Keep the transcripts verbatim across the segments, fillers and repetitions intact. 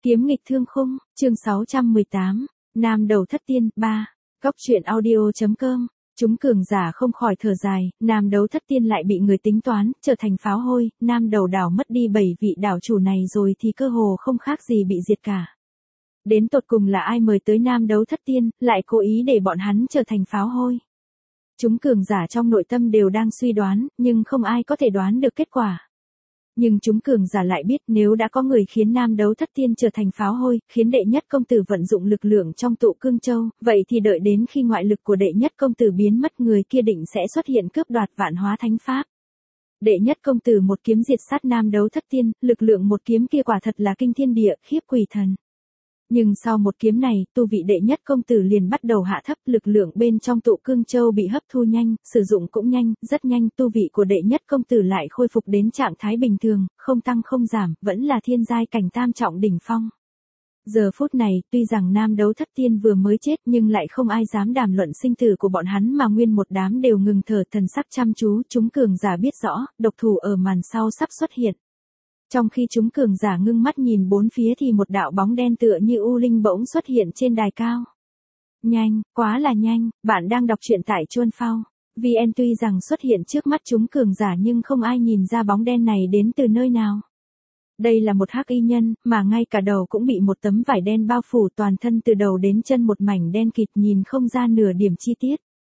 Kiếm nghịch thương khung, chương sáu trăm mười tám, Nam đầu thất tiên, ba. Góc truyện audio.com. Chúng cường giả không khỏi thở dài, nam đấu thất tiên lại bị người tính toán, trở thành pháo hôi, nam đầu đảo mất đi bảy vị đảo chủ này rồi thì cơ hồ không khác gì bị diệt cả. Đến tột cùng là ai mời tới nam đấu thất tiên, lại cố ý để bọn hắn trở thành pháo hôi. Chúng cường giả trong nội tâm đều đang suy đoán, nhưng không ai có thể đoán được kết quả. Nhưng chúng cường giả lại biết nếu đã có người khiến nam đấu thất tiên trở thành pháo hôi, khiến đệ nhất công tử vận dụng lực lượng trong tụ cương châu, vậy thì đợi đến khi ngoại lực của đệ nhất công tử biến mất người kia định sẽ xuất hiện cướp đoạt vạn hóa thánh pháp. Đệ nhất công tử một kiếm diệt sát nam đấu thất tiên, lực lượng một kiếm kia quả thật là kinh thiên địa, khiếp quỷ thần. Nhưng sau một kiếm này, tu vị đệ nhất công tử liền bắt đầu hạ thấp, lực lượng bên trong tụ cương châu bị hấp thu nhanh, sử dụng cũng nhanh, rất nhanh, tu vị của đệ nhất công tử lại khôi phục đến trạng thái bình thường, không tăng không giảm, vẫn là thiên giai cảnh tam trọng đỉnh phong. Giờ phút này, tuy rằng nam đấu thất tiên vừa mới chết nhưng lại không ai dám đàm luận sinh tử của bọn hắn mà nguyên một đám đều ngừng thở thần sắc chăm chú, chúng cường giả biết rõ, độc thủ ở màn sau sắp xuất hiện. Trong khi chúng cường giả ngưng mắt nhìn bốn phía thì một đạo bóng đen tựa như u linh bỗng xuất hiện trên đài cao. Nhanh, quá là nhanh, bạn đang đọc truyện tại Chuan Phao. vê en tuy rằng xuất hiện trước mắt chúng cường giả nhưng không ai nhìn ra bóng đen này đến từ nơi nào. Đây là một hắc y nhân, mà ngay cả đầu cũng bị một tấm vải đen bao phủ, toàn thân từ đầu đến chân một mảnh đen kịt nhìn không ra nửa điểm chi tiết.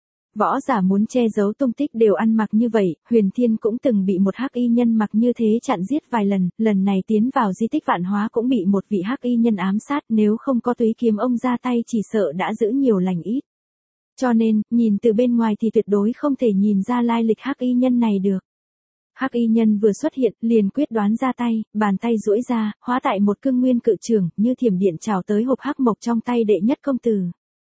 Võ giả muốn che giấu tung tích đều ăn mặc như vậy, Huyền Thiên cũng từng bị một hắc y nhân mặc như thế chặn giết vài lần, lần này tiến vào di tích vạn hóa cũng bị một vị hắc y nhân ám sát, nếu không có túy kiếm ông ra tay chỉ sợ đã giữ nhiều lành ít. Cho nên, nhìn từ bên ngoài thì tuyệt đối không thể nhìn ra lai lịch hắc y nhân này được. Hắc y nhân vừa xuất hiện, liền quyết đoán ra tay, bàn tay duỗi ra, hóa tại một cương nguyên cự trường, như thiểm điện trào tới hộp hắc mộc trong tay đệ nhất công tử.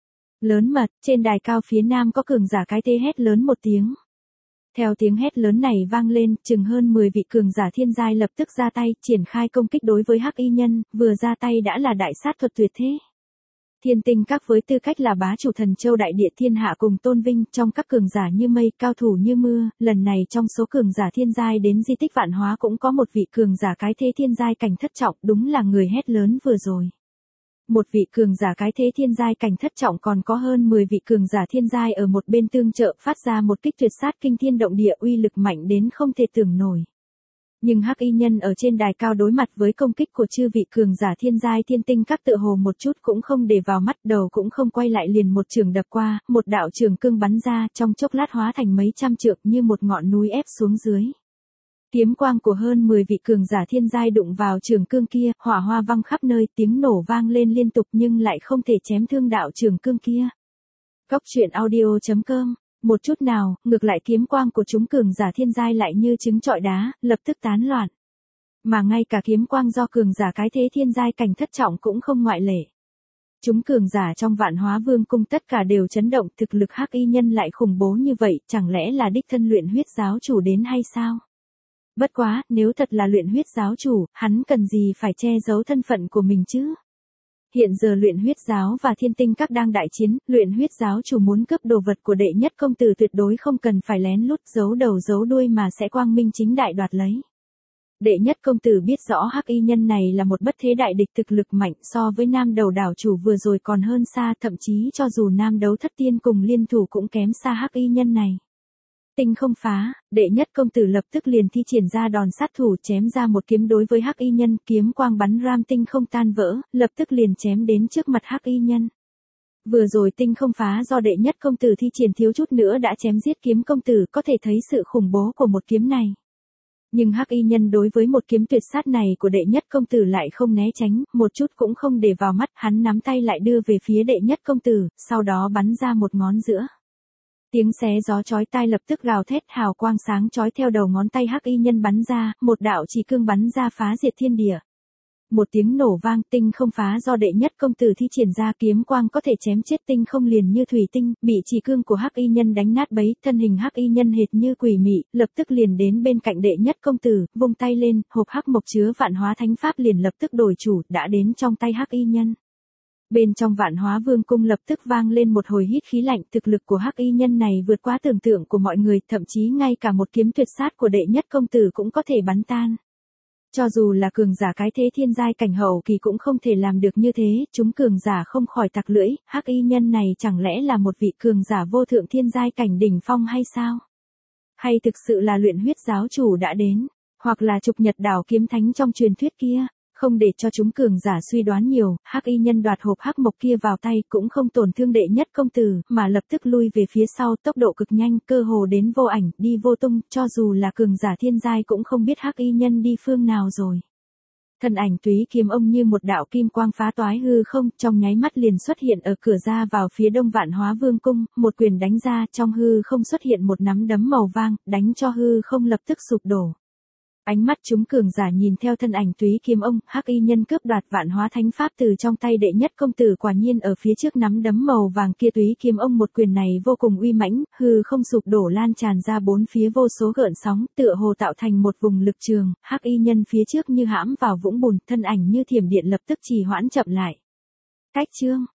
Lớn mật, trên đài cao phía nam có cường giả cái thế hét lớn một tiếng. Theo tiếng hét lớn này vang lên, chừng hơn mười vị cường giả thiên giai lập tức ra tay, triển khai công kích đối với hắc y nhân, vừa ra tay đã là đại sát thuật tuyệt thế. Thiên tinh các với tư cách là bá chủ thần châu đại địa thiên hạ cùng tôn vinh, trong các cường giả như mây, cao thủ như mưa, lần này trong số cường giả thiên giai đến di tích vạn hóa cũng có một vị cường giả cái thế thiên giai cảnh thất trọng, đúng là người hét lớn vừa rồi. Một vị cường giả cái thế thiên giai cảnh thất trọng còn có hơn mười vị cường giả thiên giai ở một bên tương trợ phát ra một kích tuyệt sát kinh thiên động địa uy lực mạnh đến không thể tưởng nổi. Nhưng hắc y nhân ở trên đài cao đối mặt với công kích của chư vị cường giả thiên giai thiên tinh các tự hồ một chút cũng không để vào mắt, đầu cũng không quay lại liền một trường đập qua, một đạo trường cương bắn ra trong chốc lát hóa thành mấy trăm trượng như một ngọn núi ép xuống dưới. Kiếm quang của hơn mười vị cường giả thiên giai đụng vào trường cương kia, hỏa hoa văng khắp nơi, tiếng nổ vang lên liên tục nhưng lại không thể chém thương đạo trường cương kia. Góc truyện audio.com. Một chút nào, ngược lại kiếm quang của chúng cường giả thiên giai lại như trứng trọi đá, lập tức tán loạn. Mà ngay cả kiếm quang do cường giả cái thế thiên giai cảnh thất trọng cũng không ngoại lệ. Chúng cường giả trong vạn hóa vương cung tất cả đều chấn động, thực lực hắc y nhân lại khủng bố như vậy, chẳng lẽ là đích thân luyện huyết giáo chủ đến hay sao? Bất quá, nếu thật là luyện huyết giáo chủ, hắn cần gì phải che giấu thân phận của mình chứ? Hiện giờ luyện huyết giáo và thiên tinh các đang đại chiến, luyện huyết giáo chủ muốn cướp đồ vật của đệ nhất công tử tuyệt đối không cần phải lén lút giấu đầu giấu đuôi mà sẽ quang minh chính đại đoạt lấy. Đệ nhất công tử biết rõ hắc y nhân này là một bất thế đại địch, thực lực mạnh, so với nam đầu đảo chủ vừa rồi còn hơn xa, thậm chí cho dù nam đấu thất tiên cùng liên thủ cũng kém xa hắc y nhân này. Tinh không phá, đệ nhất công tử lập tức liền thi triển ra đòn sát thủ chém ra một kiếm đối với hắc y nhân, kiếm quang bắn ram tinh không tan vỡ, lập tức liền chém đến trước mặt hắc y nhân. Vừa rồi tinh không phá do đệ nhất công tử thi triển thiếu chút nữa đã chém giết kiếm công tử, có thể thấy sự khủng bố của một kiếm này. Nhưng hắc y nhân đối với một kiếm tuyệt sát này của đệ nhất công tử lại không né tránh, một chút cũng không để vào mắt, hắn nắm tay lại đưa về phía đệ nhất công tử, sau đó bắn ra một ngón giữa. Tiếng xé gió chói tai lập tức gào thét, hào quang sáng chói theo đầu ngón tay hắc y nhân bắn ra, một đạo chỉ cương bắn ra phá diệt thiên địa. Một tiếng nổ vang, tinh không phá do đệ nhất công tử thi triển ra, kiếm quang có thể chém chết tinh không liền như thủy tinh, bị chỉ cương của hắc y nhân đánh nát bấy, thân hình hắc y nhân hệt như quỷ mị, lập tức liền đến bên cạnh đệ nhất công tử, vung tay lên, hộp hắc mộc chứa vạn hóa thánh pháp liền lập tức đổi chủ, đã đến trong tay hắc y nhân. Bên trong vạn hóa vương cung lập tức vang lên một hồi hít khí lạnh, thực lực của hắc y nhân này vượt quá tưởng tượng của mọi người, thậm chí ngay cả một kiếm tuyệt sát của đệ nhất công tử cũng có thể bắn tan. Cho dù là cường giả cái thế thiên giai cảnh hậu kỳ cũng không thể làm được như thế, chúng cường giả không khỏi tặc lưỡi, hắc y nhân này chẳng lẽ là một vị cường giả vô thượng thiên giai cảnh đỉnh phong hay sao? Hay thực sự là luyện huyết giáo chủ đã đến, hoặc là trục nhật đảo kiếm thánh trong truyền thuyết kia? Không để cho chúng cường giả suy đoán nhiều, hắc y nhân đoạt hộp hắc mộc kia vào tay cũng không tổn thương đệ nhất công tử, mà lập tức lui về phía sau, tốc độ cực nhanh, cơ hồ đến vô ảnh, đi vô tung, cho dù là cường giả thiên giai cũng không biết hắc y nhân đi phương nào rồi. Thân ảnh Túy Kiếm Ông như một đạo kim quang phá toái hư không, trong nháy mắt liền xuất hiện ở cửa ra vào phía đông Vạn Hóa Vương cung, một quyền đánh ra, trong hư không xuất hiện một nắm đấm màu vàng, đánh cho hư không lập tức sụp đổ. Ánh mắt chúng cường giả nhìn theo thân ảnh Túy Kiếm Ông, hắc y nhân cướp đoạt Vạn Hóa Thánh Pháp từ trong tay đệ nhất công tử, quả nhiên ở phía trước nắm đấm màu vàng kia Túy Kiếm Ông một quyền này vô cùng uy mãnh, hư không sụp đổ lan tràn ra bốn phía vô số gợn sóng, tựa hồ tạo thành một vùng lực trường, hắc y nhân phía trước như hãm vào vũng bùn, thân ảnh như thiểm điện lập tức trì hoãn chậm lại. Cách chương